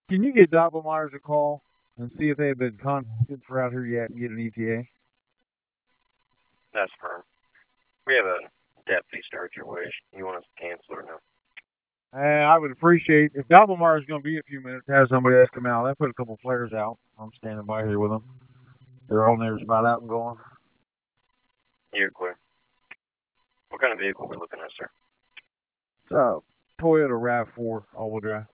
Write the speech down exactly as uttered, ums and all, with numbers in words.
Can you get Doppelmayer's a call and see if they've been contacted for out here yet and get an E T A? That's firm. We have a deputy start your way. You want us to cancel or no? And I would appreciate if Doppelmayer's going to be a few minutes, have somebody else come out. I put a couple flares out. I'm standing by here with them. They're all theirs about out and going. You're clear. What kind of vehicle are we looking at, sir? It's a Toyota RAV four all-wheel drive.